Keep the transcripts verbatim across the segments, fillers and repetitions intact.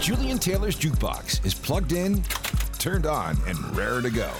Julian Taylor's Jukebox is plugged in, turned on, and raring to go.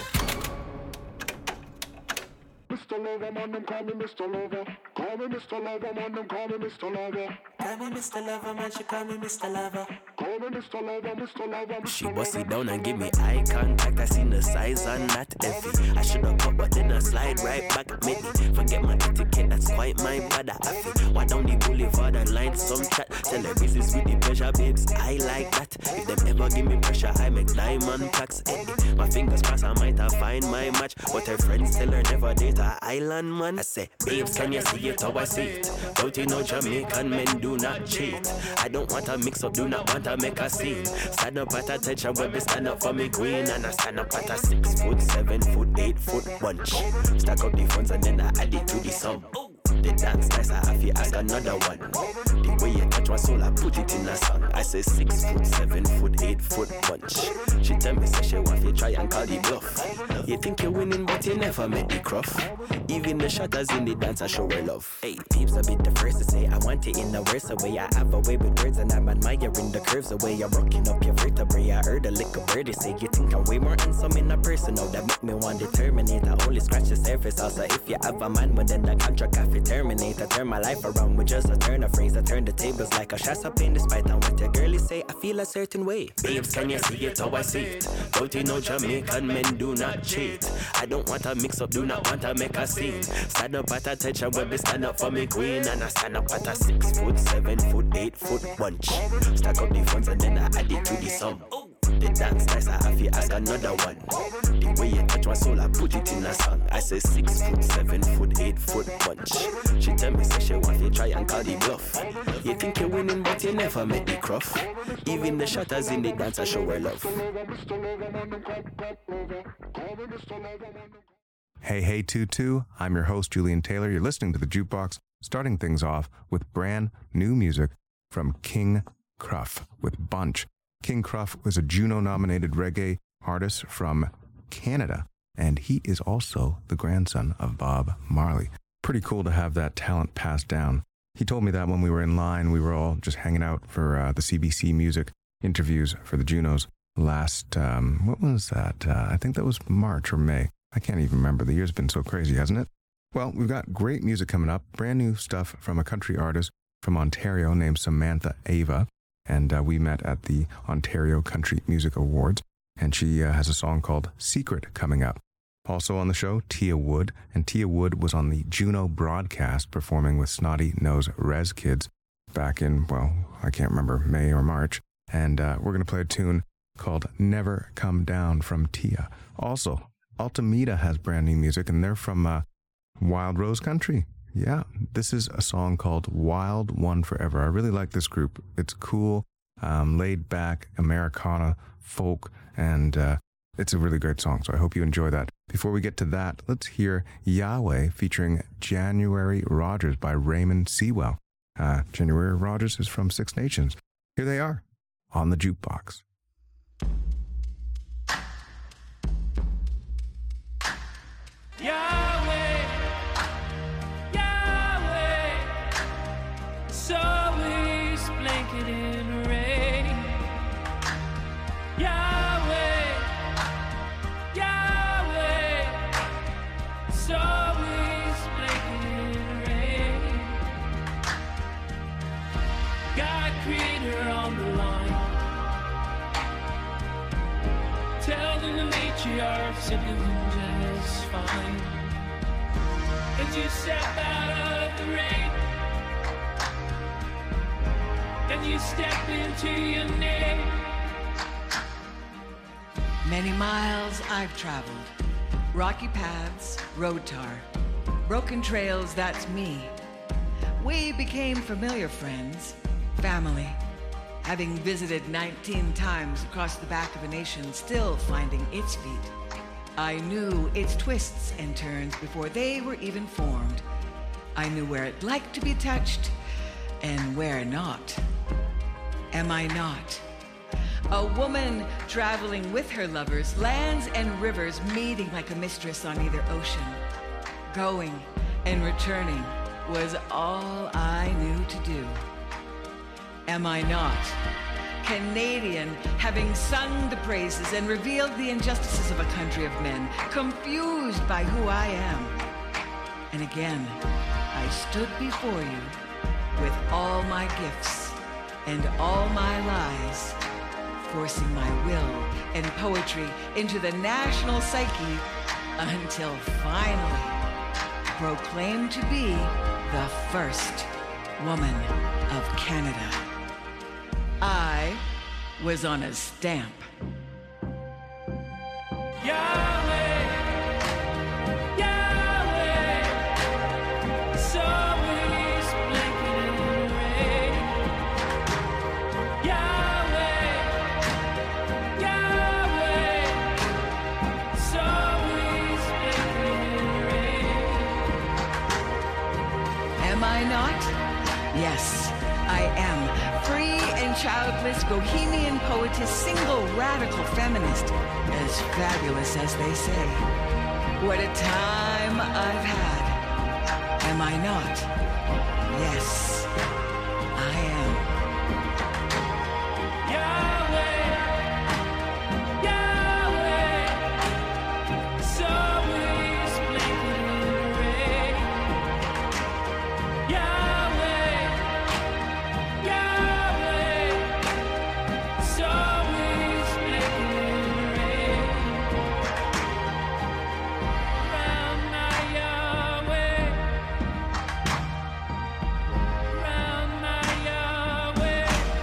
Mister Lover, man, them call me Mister Lover. Call me Mister Lover, man, them call me Mister Lover. Call me Mister Lover, man, she call me Mister Lover. Call me Mister Lover, Mister Lover, Mister She bust it down and give me eye contact. I seen the size and not heavy. I shoulda cut, but then I slide right back at me. Forget my etiquette, that's quite my bad. I feel why down the boulevard and line some chat. Tell her business with the pleasure, babes. I like that. If them ever give me pressure, I make diamond packs. Eh, my fingers crossed, I might have find my match. But her friends tell her never date a island man. I say, babes, can you see it how I see it? Don't you know Jamaican men do not cheat? I don't want to mix up, do not want to make a scene. Stand up at attention when they stand up for me queen. And I stand up at a six foot, seven foot, eight foot bunch. Stack up the funds and then I add it to the sum. The dance nice, I have to ask another one. The way you touch my soul, I put it in a song. I say six foot, seven foot, eight foot bunch. She tell me, say she want to try and call the bluff. You think you're winning, but you never met the cruff. Even the shutters in the dance, I show her love. Hey, peeps a bit the first to say, I want it in the worst way. I have a way with words and I'm admiring the curves away. You're rocking up your vertebrae. I heard a lick of birdie say, you think I'm way more handsome in a person. Now that make me want to terminate. I only scratch the surface. Also, if you have a man, well, then the contract I fit terminate. I turn my life around with just a turn of phrase. I turn the tables like a shot up in despite on what your girlie say. I feel a certain way. Babes, can you see it how I see it? Don't you know Jamaican men do not cheat? I don't want to mix up, do not want to make a scene. Stand up at attention when they stand up for me queen. And I stand up at a six foot, seven foot, eight foot bunch. Stack up the funds and then I add it to the sum. The dance nice, I have to ask another one. The way you touch my soul, I put it in a song. I say six foot, seven foot, eight foot bunch. She tell me, say she want to try and call the bluff. You think you're winning, but you never met the cruff. Even the shutters in the dance, I show her love. Hey, hey, Tutu. I'm your host, Julian Taylor. You're listening to The Jukebox, starting things off with brand new music from King Kruff with Bunch. King Kruff was a Juno-nominated reggae artist from Canada, and he is also the grandson of Bob Marley. Pretty cool to have that talent passed down. He told me that when we were in line, we were all just hanging out for uh, the C B C Music interviews for the Junos last, um, what was that? Uh, I think that was March or May. I can't even remember. The year's been so crazy, hasn't it? Well, we've got great music coming up, brand new stuff from a country artist from Ontario named Samantha Ava. And uh, we met at the Ontario Country Music Awards, and she uh, has a song called Secret coming up. Also on the show, Tia Wood, and Tia Wood was on the Juno broadcast performing with Snotty Nose Rez Kids back in, well, I can't remember, May or March. And uh, we're going to play a tune called Never Come Down from Tia. Also, Altamira has brand new music, and they're from uh, Wild Rose Country. Yeah, this is a song called Wild One Forever. I really like this group. It's cool, um, laid back, Americana, folk, and uh, it's a really great song, so I hope you enjoy that. Before we get to that, let's hear Yahweh featuring January Rogers by Raymond Sewell. Uh, January Rogers is from Six Nations. Here they are on the Jukebox. Yahweh, Yahweh, it's always blanket in rain. Yahweh, Yahweh, it's always blanket in rain. God, creator on the line, tell them the matriarchs are doing just fine. As you step out of the rain, and you step into your name. Many miles I've traveled, rocky paths, road tar, broken trails, that's me. We became familiar friends, family, having visited nineteen times across the back of a nation, still finding its feet. I knew its twists and turns before they were even formed. I knew where it liked to be touched and where not. Am I not? A woman traveling with her lovers, lands and rivers meeting like a mistress on either ocean. Going and returning was all I knew to do. Am I not? Canadian, having sung the praises and revealed the injustices of a country of men, confused by who I am. And again, I stood before you with all my gifts and all my lies, forcing my will and poetry into the national psyche until finally proclaimed to be the first woman of Canada. I was on a stamp. Yahweh, Yahweh, it's always blanket in rain. Yahweh, Yahweh, it's always blanket in rain. Am I not? Yes, I am. Free and childless, bohemian poetess, single radical feminist, as fabulous as they say. What a time I've had. Am I not? Yes, I am. Yahweh, Yahweh, it's always blanket in rain. Yahweh, Yahweh, it's always blanket in rain. Round my Yahweh, round my Yahweh.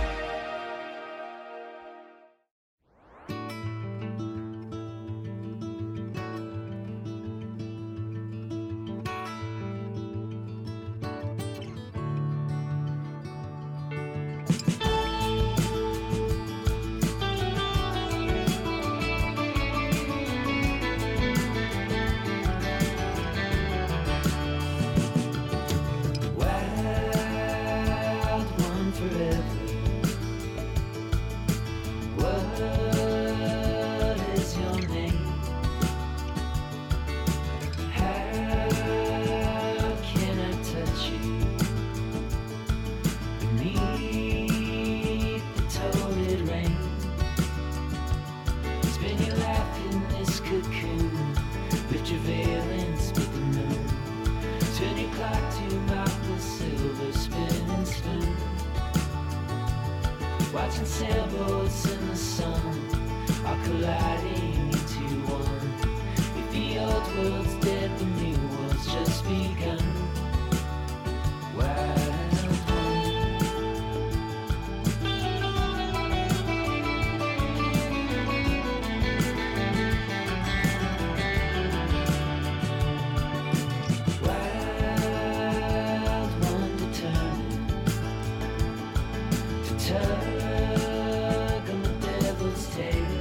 Wild one forever. What is your name? How can I touch you beneath the torrid rain? Spend your life in this cocoon, lift your veil and split the moon. Turn your clock to mock the silver spinning spoon. Watching sailboats in the sun are colliding into one. If the old world's dead, the new world's just begun. Wild one. Wild one determined to tug on the devil's tail,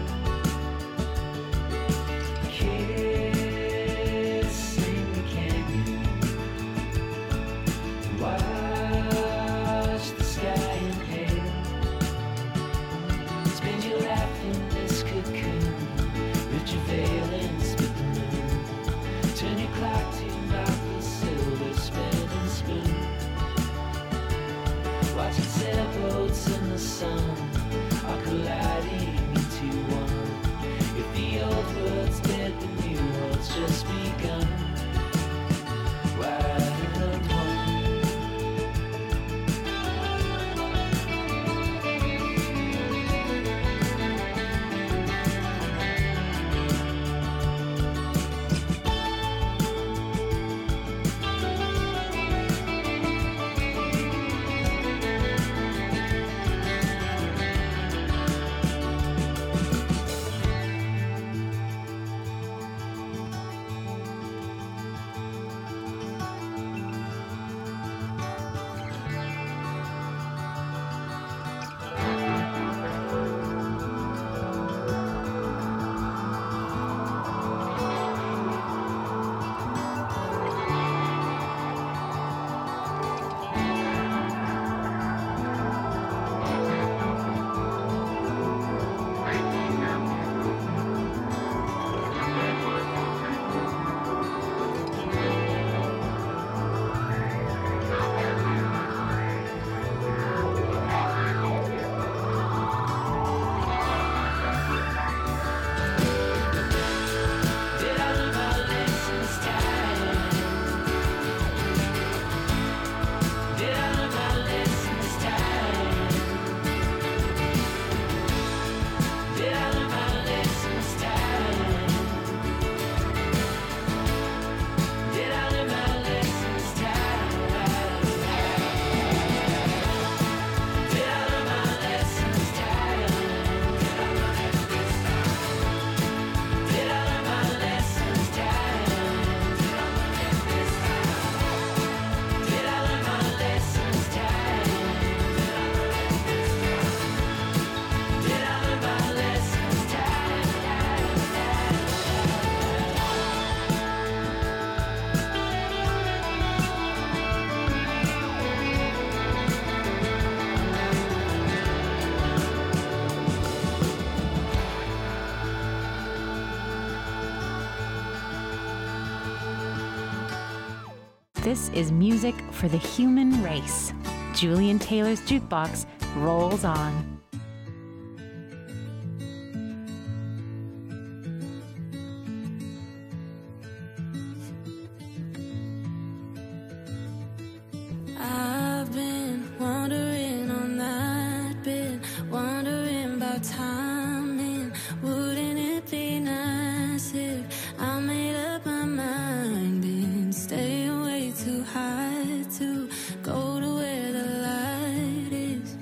kissing the canyon, watch the sky inhale. Spend your life in this cocoon, lift your veil and split the moon. Turn your clock to knock the silver spinning spoon. Watching sailboats in the sun are colliding into one. If the old world's dead, the new world's just begun. Wild one. This is music for the human race. Julian Taylor's Jukebox rolls on. I've been wondering on that bit, wondering about timing. Wouldn't it be nice if I made up my mind and stay away too high to go to where the light is?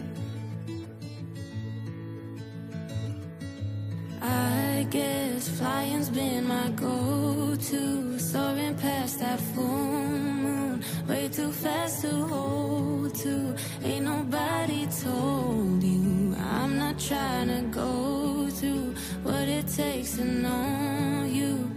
I guess flying's been my go-to, soaring past that full moon, way too fast to hold to. Ain't nobody told you I'm not trying to go through what it takes to know you.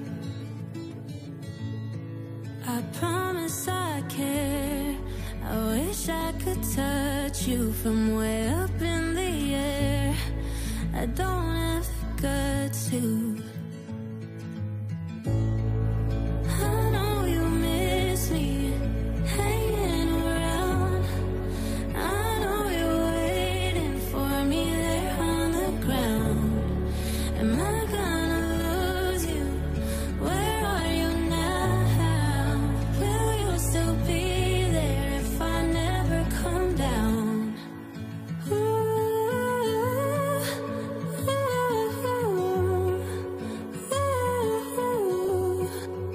I promise I care. I wish I could touch you from way up in the air. I don't have the guts to. I know you miss me hanging around. I know you're waiting for me there on the ground. Am I gonna lose you? Where are you now? Will you still be there if I never come down? Ooh, ooh, ooh.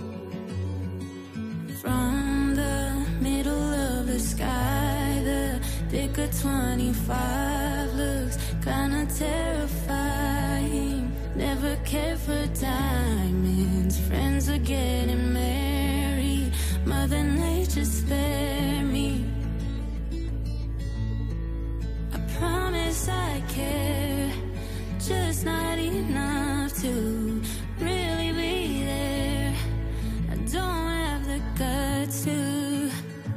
From the middle of the sky, the pick of twenty-five looks kinda terrifying. Never cared for diamonds, friends are getting married. Mother Nature spare me. I promise I care, just not enough to really be there. I don't have the guts to.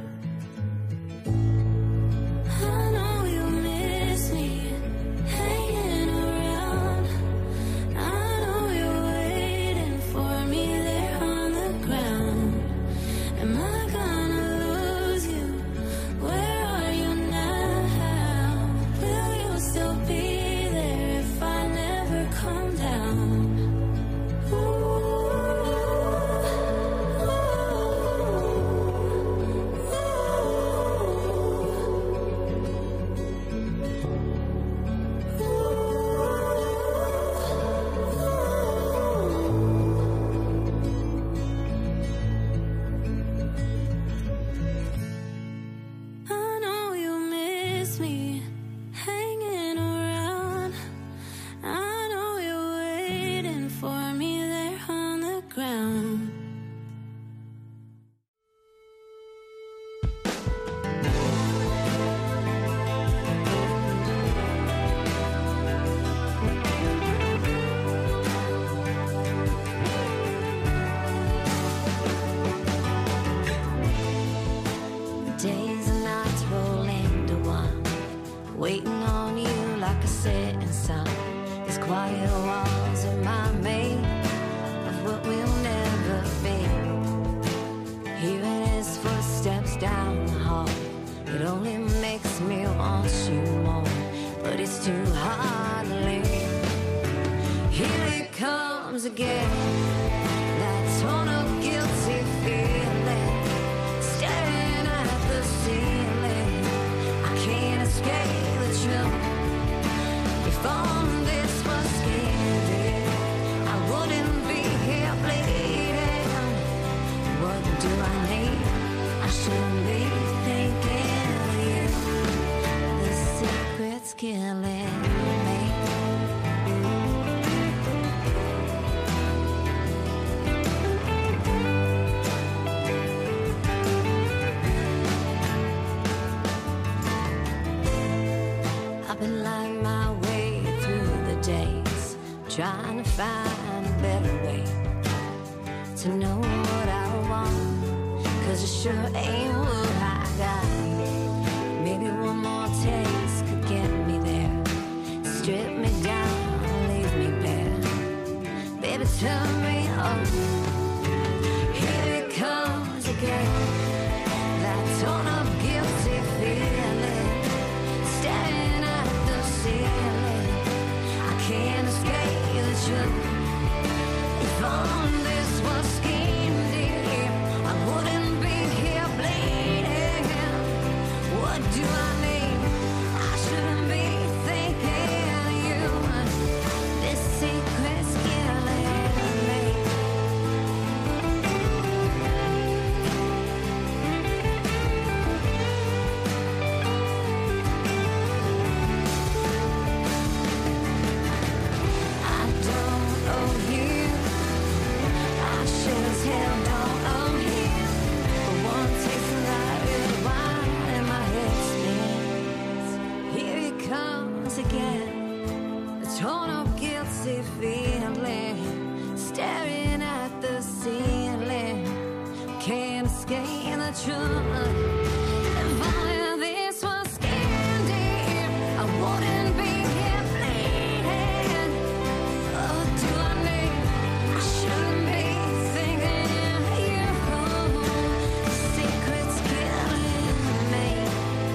I know you miss me hanging around. I know you're waiting for me there on the ground. Am I gonna lose you? Where are you now? Will you still be there if I never come down? I know you miss me hanging around. I know you're waiting for me there on the ground. Days and nights roll into one, waiting on you like a setting sun. These quiet walls are my mate of what we'll never be. Hearing his footsteps down the hall, it only makes me want you more, but it's too hard to leave. Here he comes again, that tone of guilty feeling, staring at the ceiling. I can't escape the truth. If only this was scary, I wouldn't be here bleeding. What do I need? I shouldn't be thinking of you. The secret's killing me. I've been lying my way through the days, trying to find a better way to know what I want, cause it sure ain't what I got. Maybe one more taste could get me there, strip me down, leave me bare. Baby, turn me on. Here it comes again, true. If all this was scheme deep, I wouldn't be here bleeding. What do I need? I shouldn't be thinking you. This secret's killing me. I don't owe you. I sure as hell don't owe him. But one taste of that red wine and my head spins. Here he comes again, a torn up guilty feeling, staring at the ceiling. Can't escape the truth. If only this was skin deep, I wouldn't be here bleeding. What do I need? I shouldn't be thinking you. Secrets killing me.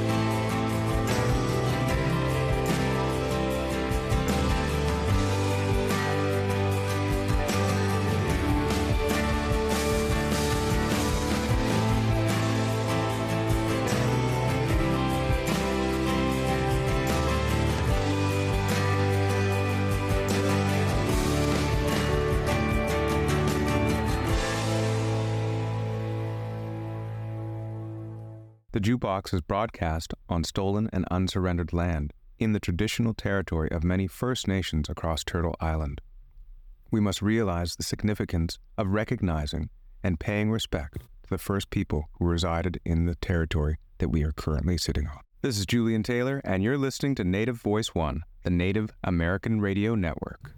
The Jukebox is broadcast on stolen and unsurrendered land in the traditional territory of many First Nations across Turtle Island. We must realize the significance of recognizing and paying respect to the first people who resided in the territory that we are currently sitting on. This is Julian Taylor, and you're listening to Native Voice One, the Native American Radio Network.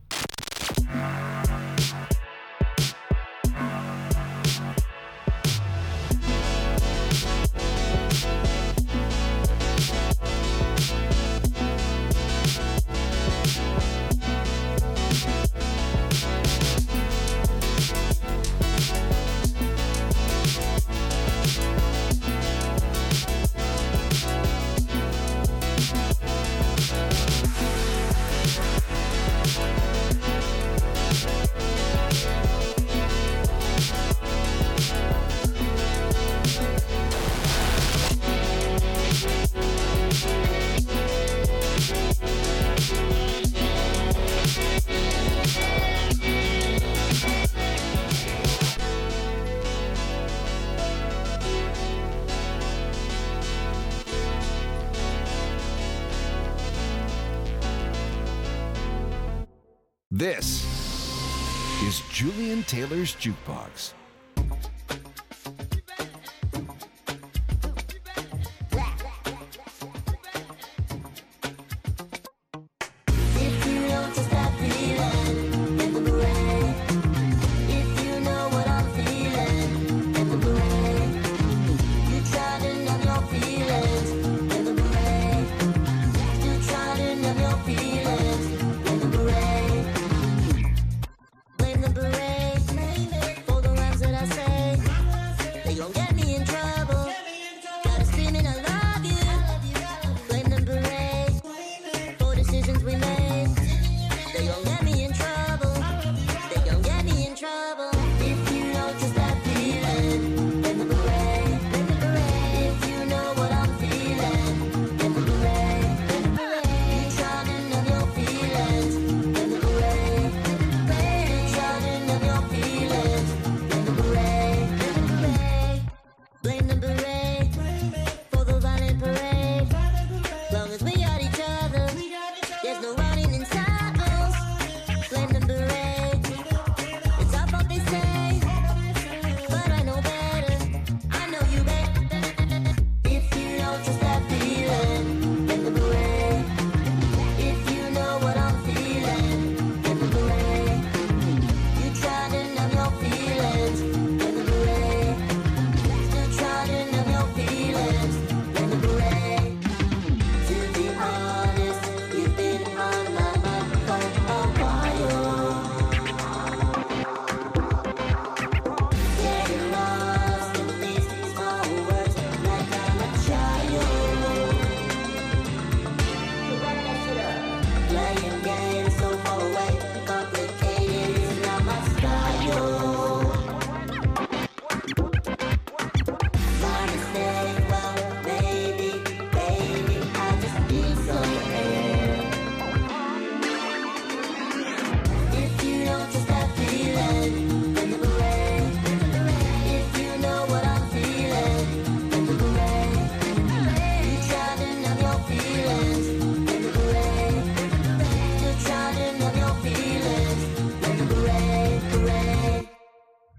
This is Julian Taylor's Jukebox. If you don't just stop feeling in the brain, if you know what I'm feeling in the brain, you try to numb your feelings in the brain, you try to numb your feelings in the brain. Blame the brain for the rest.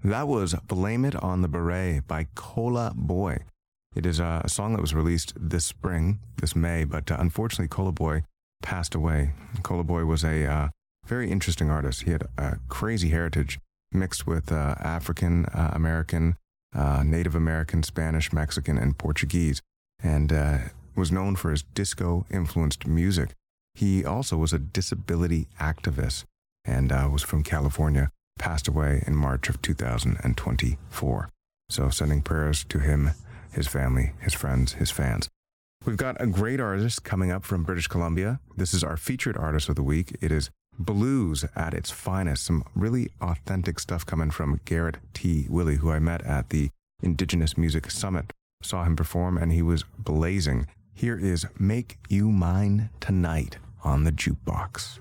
That was Blame It on the Beret by Cola Boy. It is a song that was released this spring, this May, but uh, unfortunately Cola Boy passed away. Cola Boy was a uh, very interesting artist. He had a crazy heritage mixed with uh, African, uh, American, uh, Native American, Spanish, Mexican, and Portuguese, and uh, was known for his disco-influenced music. He also was a disability activist and uh, was from California, passed away in March of two thousand twenty-four. So sending prayers to him, his family, his friends, his fans. We've got a great artist coming up from British Columbia. This is our featured artist of the week. It is blues at its finest. Some really authentic stuff coming from Garrett T. Willey, who I met at the Indigenous Music Summit. Saw him perform and he was blazing. Here is Make You Mine Tonight on the Jukebox.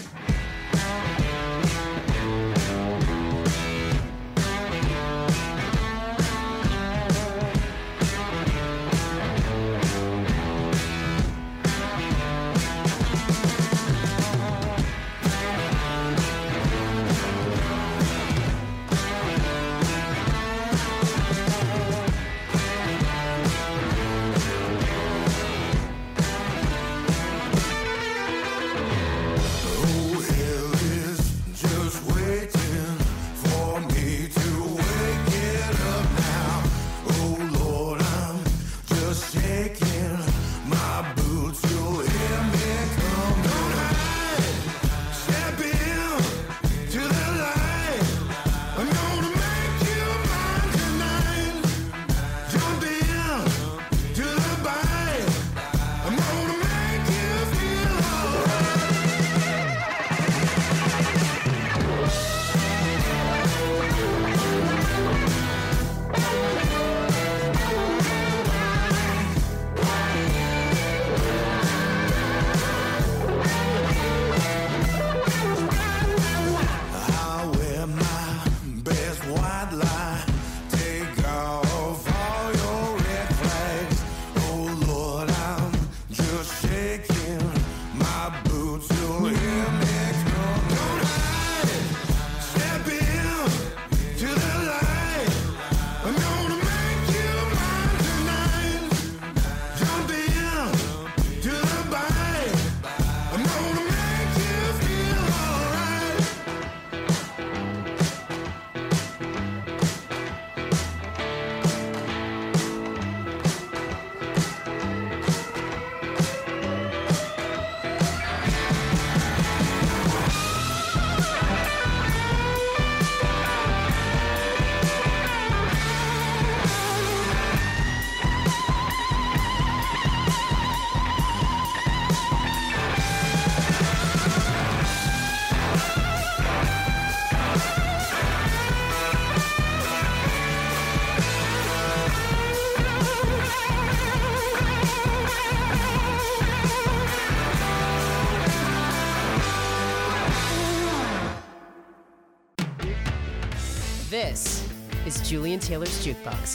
This is Julian Taylor's Jukebox.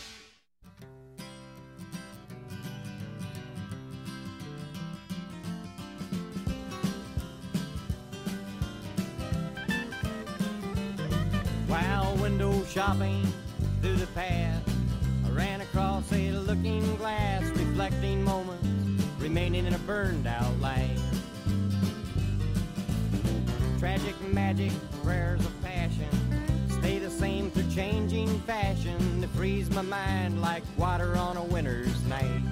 While window shopping through the past, I ran across a looking glass, reflecting moments remaining in a burned out light. Tragic magic, prayers of passion, stay the same through changing fashion, to freeze my mind like water on a winter's night.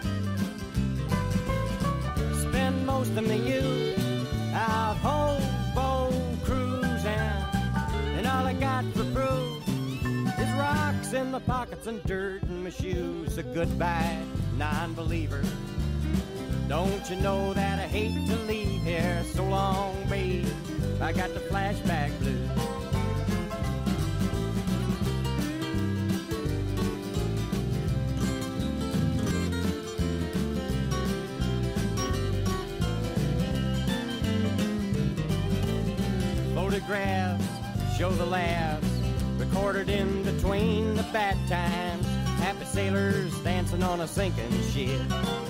Spend most of my youth out hobo cruising, and all I got for proof is rocks in my pockets and dirt in my shoes. A goodbye, non-believer. Don't you know that I hate to leave here so long, babe? I got the flashback blues. Photographs show the laughs recorded in between the bad times. Happy sailors dancing on a sinking ship.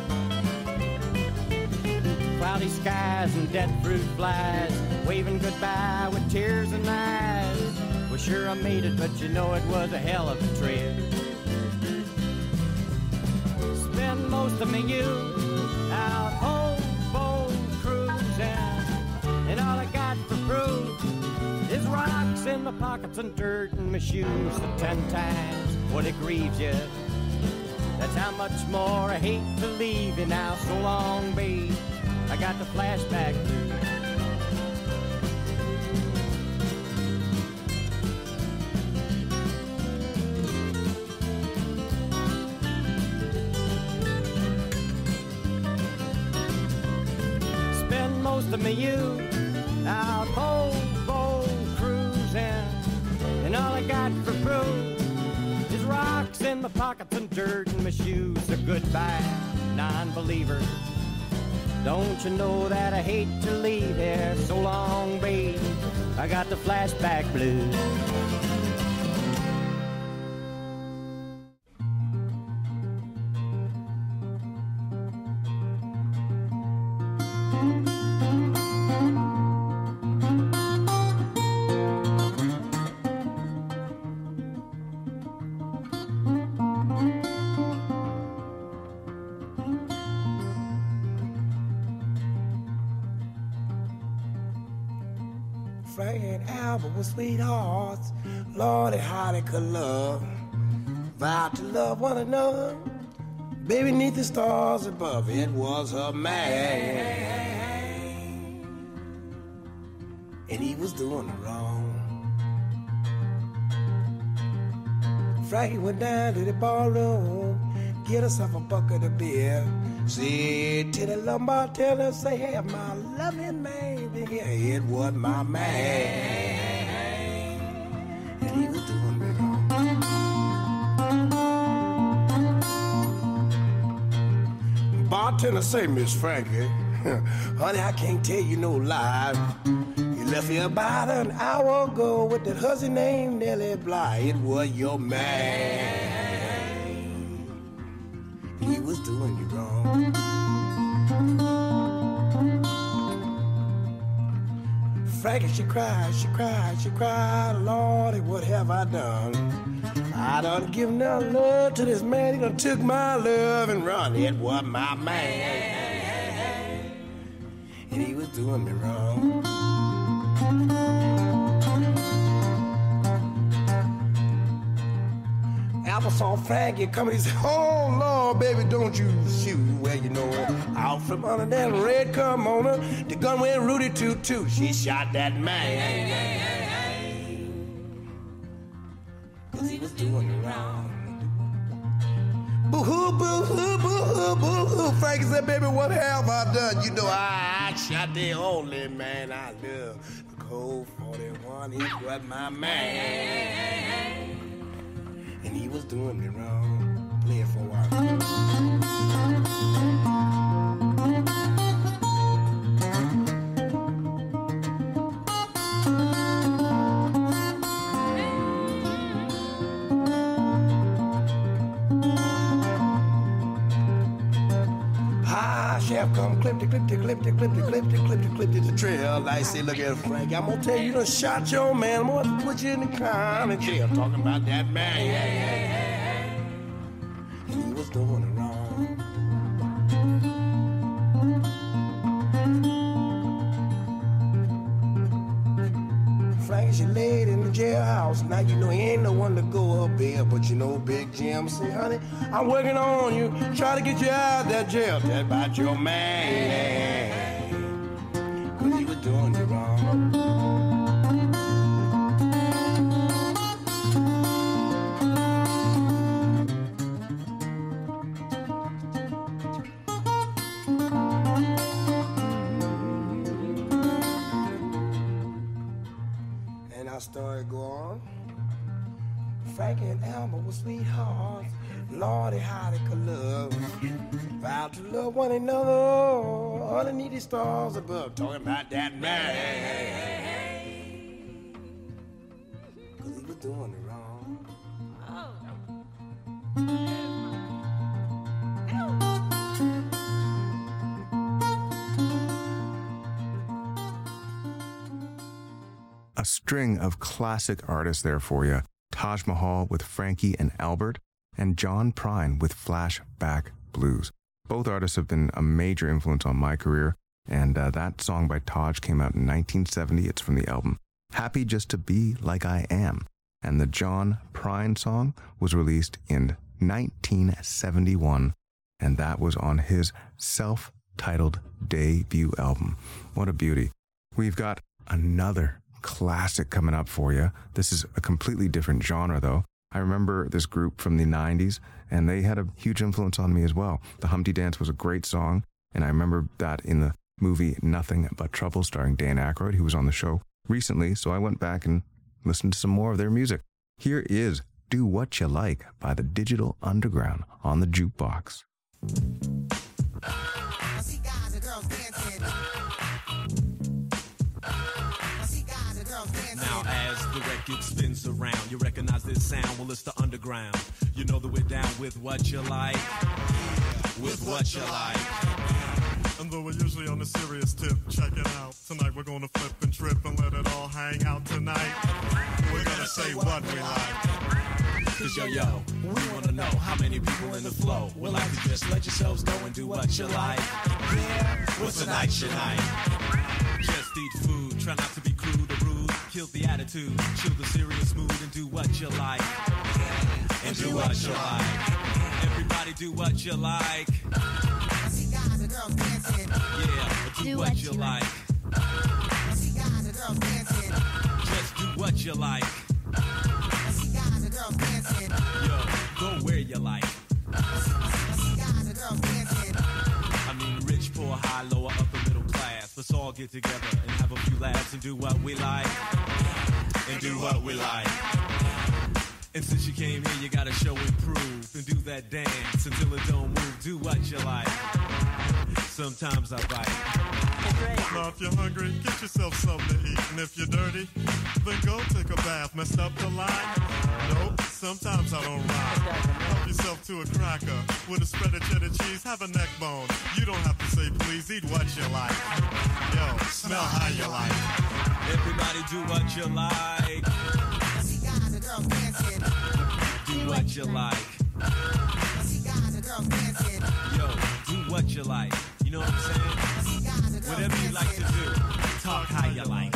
Cloudy skies and dead fruit flies, waving goodbye with tears in eyes. We're sure I made it, but you know it was a hell of a trip. Spend most of my youth out hobo cruising, and all I got for proof is rocks in my pockets and dirt in my shoes. So ten times what it grieves you, that's how much more I hate to leave you now. So long, babe, I got the flashback blues. Spend most of my youth out hobo cruising, and all I got for proof is rocks in my pockets and dirt in my shoes. So goodbye, non-believer. Don't you know that I hate to leave here? So long, babe, I got the flashback blues. Frank and Albert were sweethearts. Lordy, how they could love. Vowed to love one another. Baby, neath the stars above, it was her man. And he was doing it wrong. Frankie went down to the ballroom, get herself a bucket of beer. Said to the lumbar tender, say, hey, my loving man, here, it was my man. And he was doing me wrong. Bartender say, Miss Frankie, honey, I can't tell you no lie. You left here about an hour ago with that hussy named Nellie Bly. It was your man. He was doing you wrong. Frankie, she cried, she cried, she cried. Lordy, what have I done? I done given no love to this man. He done took my love and run. It was my man. And he was doing me wrong. Albert saw Frankie coming. He said, oh, Lord, baby, don't you shoot. Well, you know, out from under that red kimono, the gun went Rudy toot-toot. She shot that man. Cause he was doing it wrong. Boo-hoo, boo-hoo, boo-hoo, boo-hoo. Frankie said, baby, what have I done? You know, I, I shot the only man I love. The Colt forty-one, he was my man. And he was doing me wrong. Play it for a while. Ah, chef come clip the clip the clip the clip the clip the clip the clip the trail. I say, look at Frank, I'm gonna tell you, you done shot your man. I'm gonna put you in the county jail. Talking about that man. And he was doing it wrong. Frank, she laid in the jailhouse. Now you know he ain't no one to go up there. But you know Big Jim say, honey, I'm working on you. Try to get you out of that jail. Tell about your man. Cause he was doing you wrong. And our story go on. Frankie and Alma were sweethearts. Lordy, how they could love. Vowed to love one another underneath the stars above. Talking about that man. Cause he was doing it wrong. Oh. A string of classic artists there for you. Taj Mahal with Frankie and Albert, and John Prine with Flashback Blues. Both artists have been a major influence on my career, and uh, that song by Taj came out in nineteen seventy. It's from the album Happy Just to Be Like I Am. And the John Prine song was released in nineteen seventy-one, and that was on his self-titled debut album. What a beauty. We've got another classic coming up for you. This is a completely different genre, though. I remember this group from the nineties, and they had a huge influence on me as well. The Humpty Dance was a great song, and I remember that in the movie Nothing But Trouble, starring Dan Aykroyd, who was on the show recently, so I went back and listened to some more of their music. Here is Do What You Like by the Digital Underground on the Jukebox. Now as the record spins around, you recognize this sound, well it's the underground. You know that we're down with what you like, with what you like. And though we're usually on a serious tip, check it out. Tonight we're gonna flip and trip and let it all hang out tonight. We're gonna say what we like. Cause yo yo, we wanna know how many people in the flow will like to just let yourselves go and do what you like. Yeah, what's the night your night? Just eat food, try not to be crude or rude. Kill the attitude, chill the serious mood and do what you like. And do what you like. Everybody do what you like. Yeah, do, do what, what you like. Just do what you like. Yo, go where you like. I mean, rich, poor, high, lower, upper, middle class. Let's all get together and have a few laughs and do what we like. And do what we like. And since you came here, you gotta show and prove and do that dance until it don't move. Do what you like. Sometimes I bite. Now if you're hungry, get yourself something to eat. And if you're dirty, then go take a bath. Messed up the line? Nope, sometimes I don't rhyme. Help yourself to a cracker with a spread of cheddar cheese. Have a neck bone. You don't have to say please, eat what you like. Yo, smell how you like. Everybody do what you like. Do what you like. Yo, do what you like. You know what I'm saying? Whatever you like to do, talk how you like.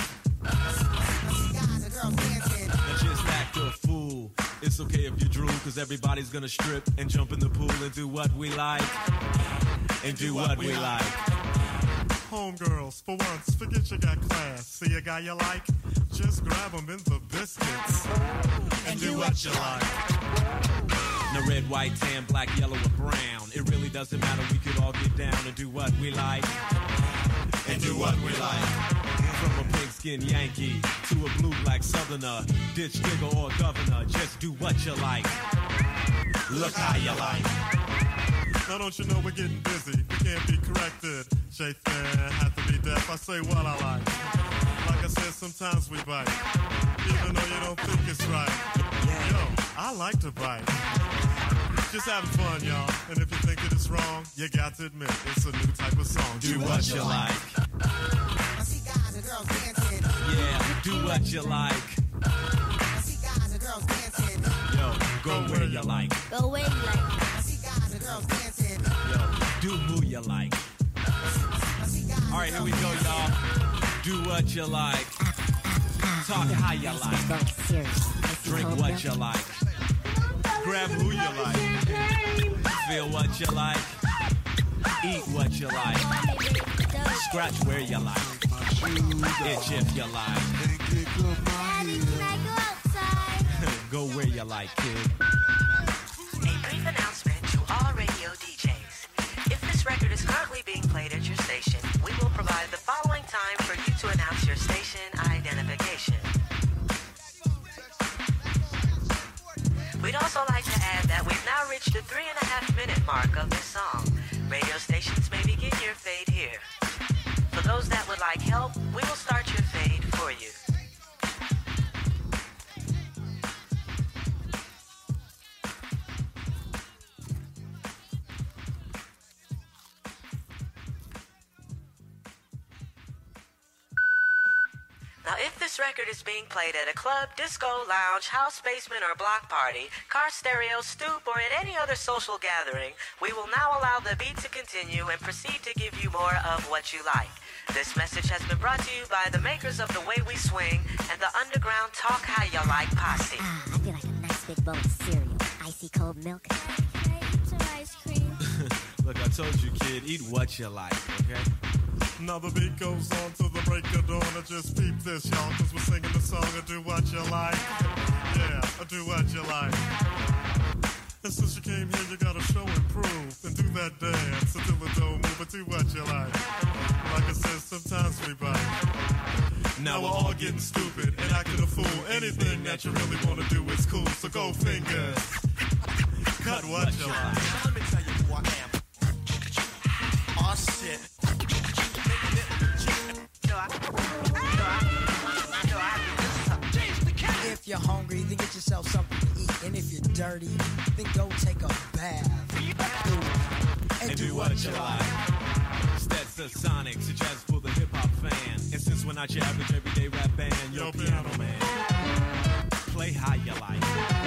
Now just act a fool. It's okay if you drool, cause everybody's gonna strip and jump in the pool and do what we like. And do what we like. Homegirls, for once, forget you got class. See a guy you like? Just grab him in the biscuits. And do what you like. Now red, white, tan, black, yellow, or brown. It really doesn't matter, we could all get down and do what we like. And do what we like. From a pig-skin Yankee to a blue-black southerner, ditch digger or governor, just do what you like. Look how you like. Now don't you know we're getting busy, we can't be corrected. J-Fan had to be deaf, I say what I like. Like I said, sometimes we bite, even though you don't think it's right. Yo, I like to bite. Just having fun, y'all. And if you think that it's wrong, you got to admit it's a new type of song. Do what you like. Yeah, do what you like. Yo, go where you like. Go where you like. Yo, do who you like. All right, here we go, y'all. Do what you like. Talk how you like. Drink what you like. Grab who you like. Feel what you like. Eat what you like. Scratch where you like. Itch if you like. Daddy, can I go outside? Go where you like, kid. A brief announcement to all radio D Js. If this record is currently being played at your station, we will provide the following time for you to announce your station identification. We'd also like to add that we've now reached the three and a half minute mark of this song. Radio stations may begin your fade here. For those that would like help, we will start your fade for you. Now, if this record is being played at a club, disco, lounge, house basement, or block party, car stereo, stoop, or at any other social gathering, we will now allow the beat to continue and proceed to give you more of what you like. This message has been brought to you by the makers of The Way We Swing and the Underground Talk How You Like posse. Ah, I feel like a nice big bowl of cereal. Icy cold milk. Some ice cream. Look, I told you, kid, eat what you like, okay? Now the beat goes on till the break of dawn. I just peep this, y'all, cause we're singing the song of Do What You Like. Yeah, do what you like. And since you came here, you gotta show and prove. And do that dance until the dough move, but do what you like. Like I said, sometimes we bite. Now we're all getting stupid and acting a fool. Anything that you really wanna do is cool, so go fingers. Cut what you like. Let me tell you who I am. Oh shit. If you're hungry, then get yourself something to eat. And if you're dirty, then go take a bath. And, and do, do what, what you like. Stats the Sonics, your jazz for the hip hop fan. And since we're not your average everyday rap band, yo, piano man, play how you like.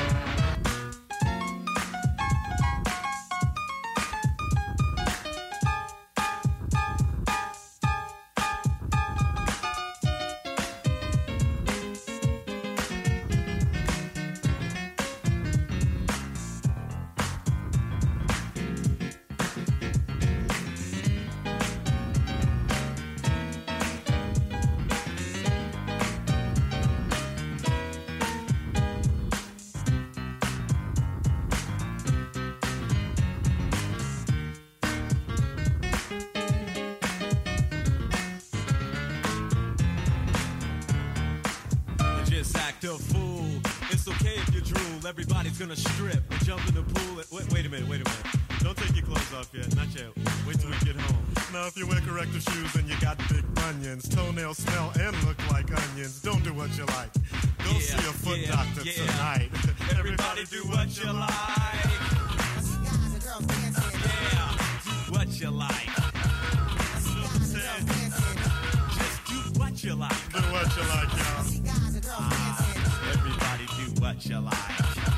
A fool. It's okay if you drool. Everybody's gonna strip and jump in the pool. Wait, wait a minute, wait a minute. Don't take your clothes off yet. Not yet. Wait till we get home. Now, if you wear corrective shoes and you got big bunions, toenails smell and look like onions, don't do what you like. Go yeah, see a foot yeah, doctor yeah. tonight. Everybody do what you like. Yeah, do what you like. Just do what you like. Do what you like, y'all. Ah, everybody do what you like.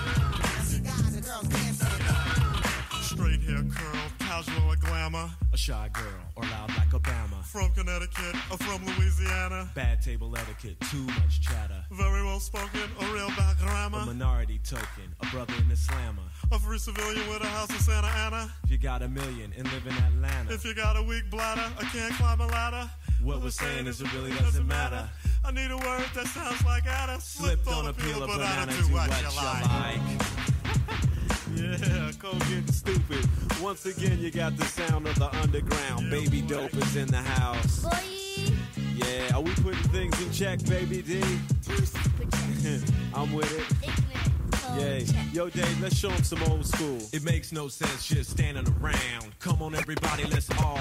Straight hair curl, casual or glamour. A shy girl or loud like Obama. From Connecticut or from Louisiana. Bad table etiquette, too much chatter. Very well spoken or real bad grammar. A minority token, a brother in the slammer. A free civilian with a house in Santa Ana. If you got a million and live in Atlanta. If you got a weak bladder or can't climb a ladder. What we're saying is it really doesn't matter. I need a word that sounds like Ada. Slipped on a peel of banana, do what you like. Yeah, cold getting stupid. Once again, you got the sound of the underground. Yeah, baby boy. Dope is in the house. Boy. Yeah, are we putting things in check, baby D? Two super checks. I'm with it. Yeah, yo Dave, let's show them some old school. It makes no sense just standing around. Come on everybody, let's all.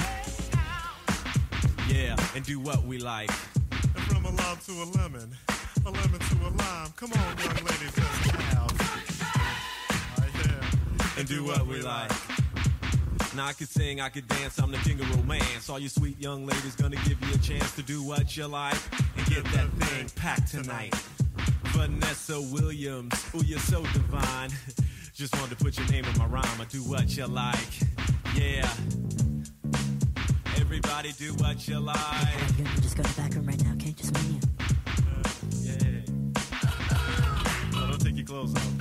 Yeah, and do what we like. And from a lime to a lemon, a lemon to a lime. Come on, young ladies, let's have. Right here. And do what we like. Now I could sing, I could dance, I'm the king of romance. All you sweet young ladies gonna give you a chance to do what you like and get that thing packed tonight. Vanessa Williams, ooh, you're so divine. Just wanted to put your name in my rhyme. I do what you like. Yeah. Everybody do what you like. Okay, good. Just go to the back room right now, okay? Just me and you. Uh, yeah. No, don't take your clothes off.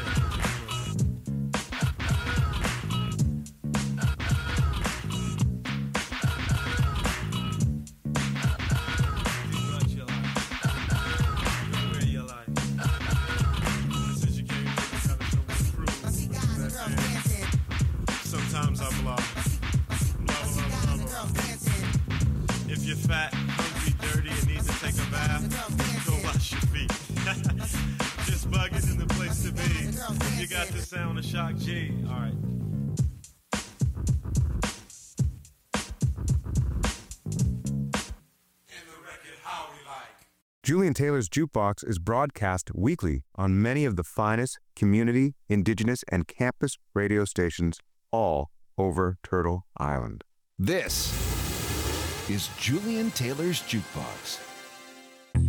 Sometimes I blah. Blah, blah, blah, blah. If you're fat, hungry, dirty, and need to take a bath, go wash your feet. Just bugging in the place to be. You got the sound of Shock G. All right. Julian Taylor's Jukebox is broadcast weekly on many of the finest community, indigenous, and campus radio stations all over Turtle Island. This is Julian Taylor's Jukebox.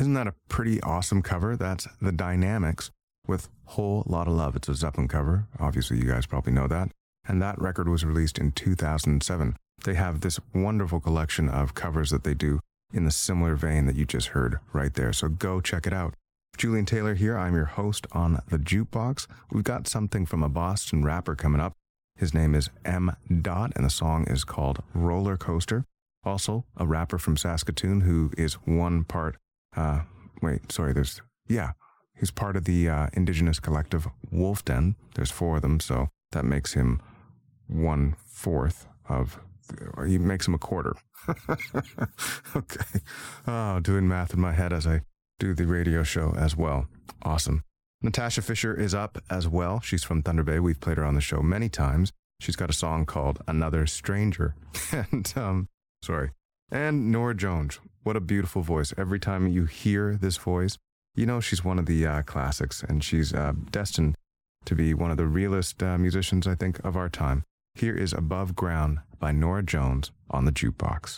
Isn't that a pretty awesome cover? That's The Dynamics with Whole Lotta Love. It's a Zeppelin cover. Obviously, you guys probably know that. And that record was released in two thousand seven. They have this wonderful collection of covers that they do in the similar vein that you just heard right there. So go check it out. Julian Taylor here. I'm your host on The Jukebox. We've got something from a Boston rapper coming up. His name is M. Dot, and the song is called Roller Coaster. Also, a rapper from Saskatoon who is one part, uh, wait, sorry, there's, yeah, he's part of the uh, indigenous collective Wolf Den. There's four of them, so that makes him one fourth of, or he makes him a quarter. Okay. Oh, doing math in my head as I do the radio show as well. Awesome. Natasha Fisher is up as well. She's from Thunder Bay. We've played her on the show many times. She's got a song called Another Stranger. and, um, sorry. And Nora Jones. What a beautiful voice. Every time you hear this voice, you know she's one of the uh, classics, and she's uh, destined to be one of the realest uh, musicians, I think, of our time. Here is Above Ground by Nora Jones on the Jukebox.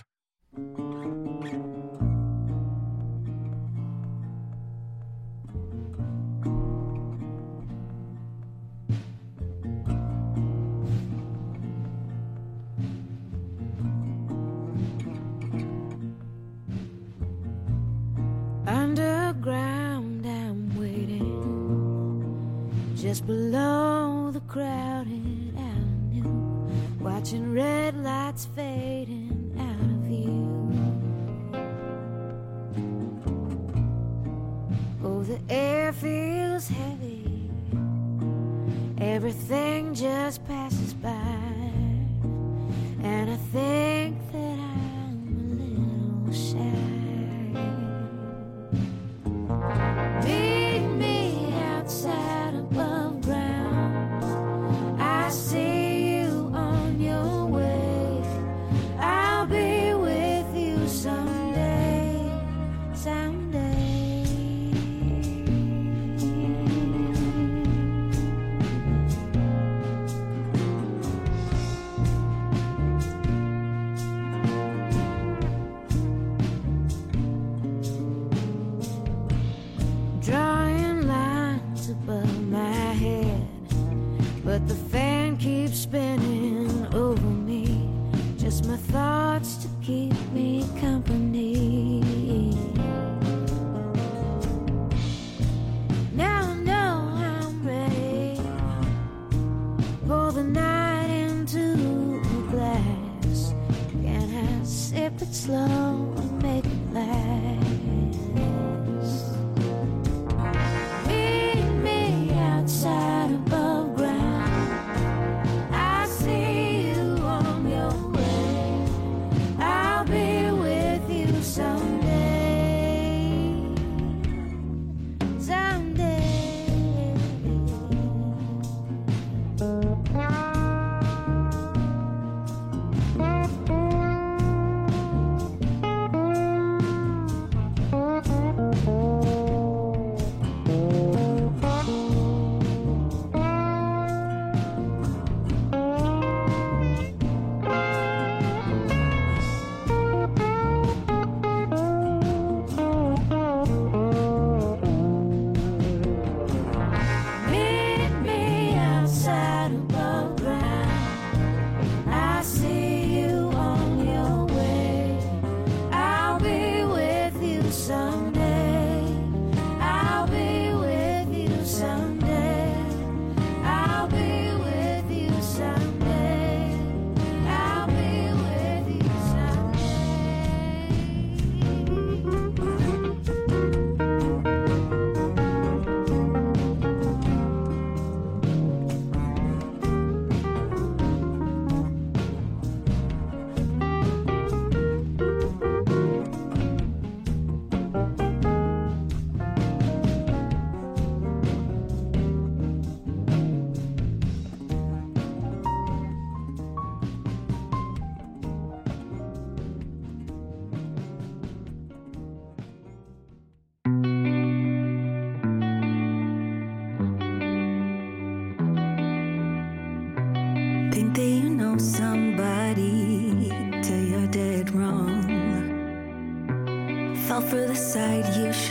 Underground, I'm waiting just below the crowded avenue, watching red lights fading out of view. Oh, the air feels heavy, everything just passes by, and I think that I'm a little shy. Meet me outside above ground. I see you on your way. I'll be with you someday, someday.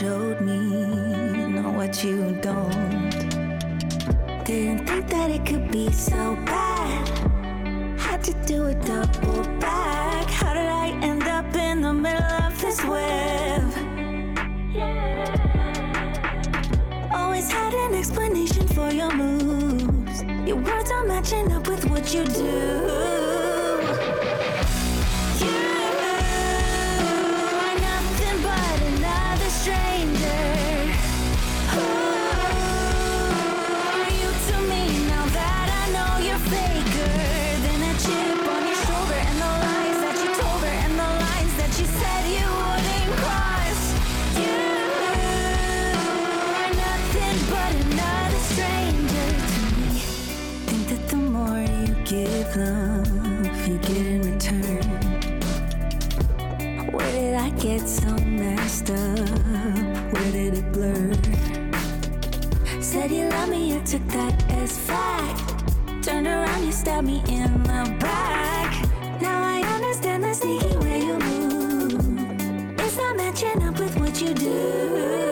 showed me, know what you don't. Didn't think that it could be so bad. Had to do a double back. How did I end up in the middle of this web? Always had an explanation for your moves. Your words are matching up with what you do. Give love, you get in return. Where did I get so messed up? Where did it blur? Said you love me, I took that as fact. Turned around, you stabbed me in the back. Now I understand the sneaky way you move. It's not matching up with what you do.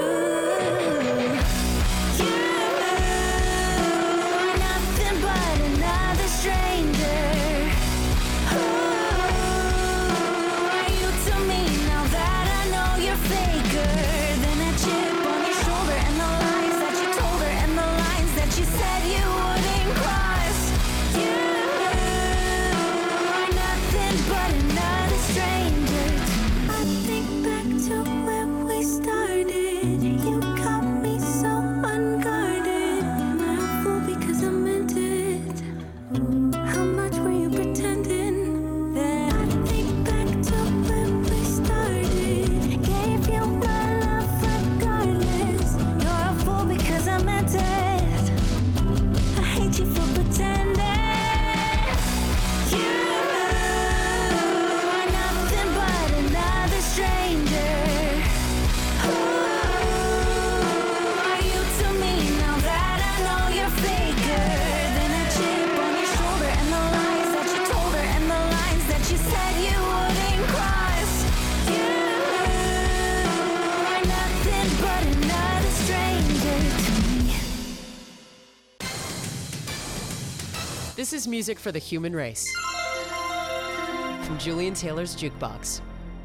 This is music for the human race. From Julian Taylor's Jukebox.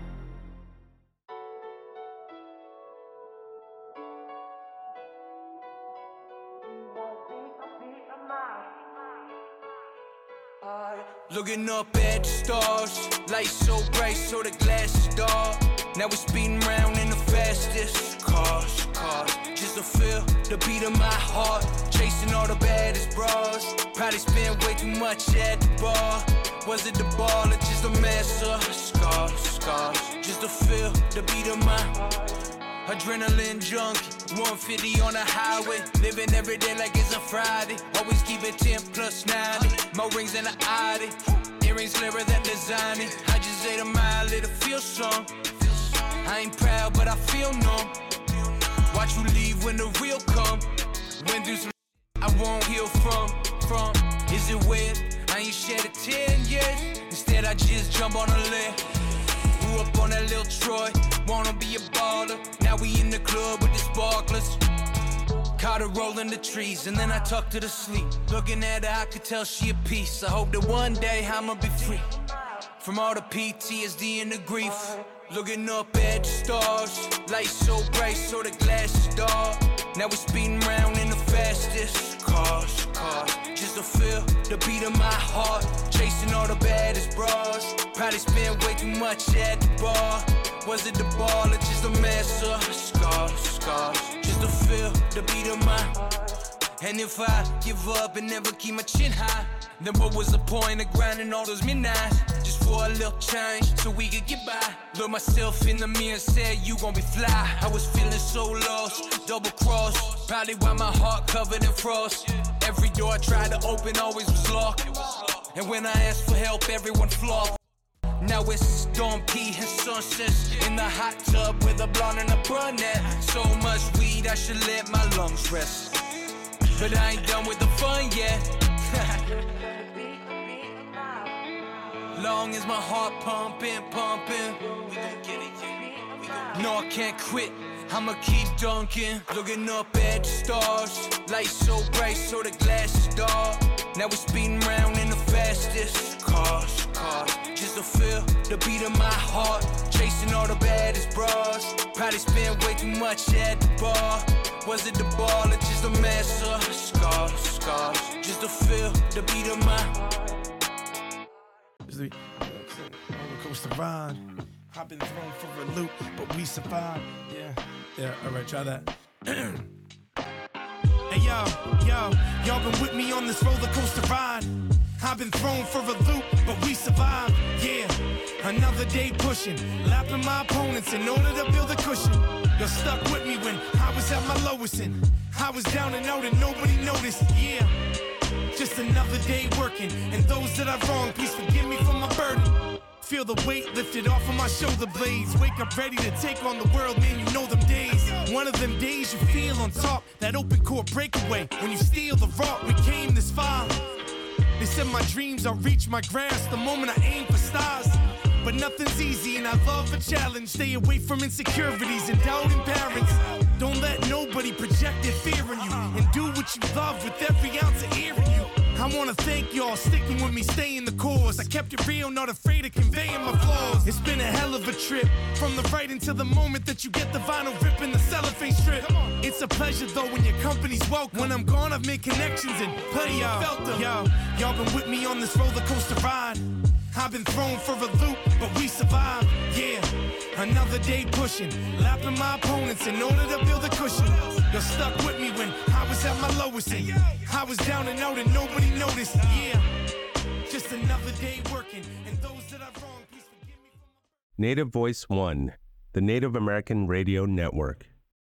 Looking up at the stars, light so bright, so the glass is dark. Now we're speeding around in the fastest cars, cars. Just to feel the beat of my heart, chasing all the baddest bras. Probably spent way too much at the bar. Was it the ball or just a mess of scars, scars? Just to feel the beat of my heart. Adrenaline junkie, one fifty on the highway. Living every day like it's a Friday. Always keep it ten plus ninety. More rings than an Audi. Earrings clearer than designing. I just ate a mile, it'll feel some. I ain't proud, but I feel numb. Watch you leave when the real come. Went through some I won't heal from, from. Is it weird? I ain't shed a tear in years. Instead I just jump on a ledge. Grew up on that little Troy, wanna be a baller. Now we in the club with the sparklers. Caught her rolling the trees, and then I tucked her to sleep. Looking at her, I could tell she a piece. I hope that one day I'ma be free from all the P T S D and the grief. Looking up at the stars, light so bright, so the glass is dark. Now we're speeding around in the fastest cars, cars. Just to feel the beat of my heart, chasing all the baddest bras. Probably spent way too much at the bar. Was it the ball or just a mess of scars, scars? Just to feel the beat of my heart. And if I give up and never keep my chin high, then what was the point of grinding all those midnights? Just for a little change, so we could get by. Looked myself in the mirror and said, you gon' be fly. I was feeling so lost, double crossed. Probably why my heart covered in frost. Every door I tried to open always was locked. And when I asked for help, everyone flopped. Now it's Dawn P and sunsets in the hot tub with a blonde and a brunette. So much weed, I should let my lungs rest. But I ain't done with the fun yet. Long as my heart pumping, pumping, we gon' get it, yeah. We gon' no, I can't quit. I'ma keep dunking, looking up at the stars. Light so bright, so the glass is dark. Now we're speeding around in the fastest cars, cars. Just to feel the beat of my heart. Chasing all the baddest bras. Probably spent way too much at the bar. Was it the ball or just a mess of scars, scars? Just to feel the beat of my heart. It's the roller coaster ride. I've been thrown for a loop, but we survived. Yeah, yeah. All right, try that. Hey yo, yo, y'all been with me on this roller coaster ride. I've been thrown for a loop, but we survived. Yeah, another day pushing, lapping my opponents in order to build a cushion. You're stuck with me when I was at my lowest and I was down and out and nobody noticed. Yeah, just another day working, and those that I wronged, please forgive me for my burden. Feel the weight lifted off of my shoulder blades. Wake up ready to take on the world, man, you know them days. One of them days you feel on top, that open court breakaway. When you steal the rock, we came this far. They said my dreams, I'll reach my grasp the moment I aim for stars. But nothing's easy and I love a challenge. Stay away from insecurities and doubting parents. Don't let nobody project their fear in you. And do what you love with every ounce of air in you. I wanna thank y'all sticking with me, staying the course. I kept it real, not afraid of conveying my flaws. It's been a hell of a trip, from the writing to the moment that you get the vinyl ripping the cellophane strip. It's a pleasure though when your company's welcome. When I'm gone, I've made connections and plenty of felt them. Yo, y'all been with me on this roller coaster ride. I've been thrown for a loop, but we survived. Yeah, another day pushing, lapping my opponents in order to build a cushion. You're stuck with me when I was at my lowest and I was down and out and nobody noticed. Yeah, just another day working, and those that I've wronged, please forgive me for my... Native Voice One, the Native American Radio Network.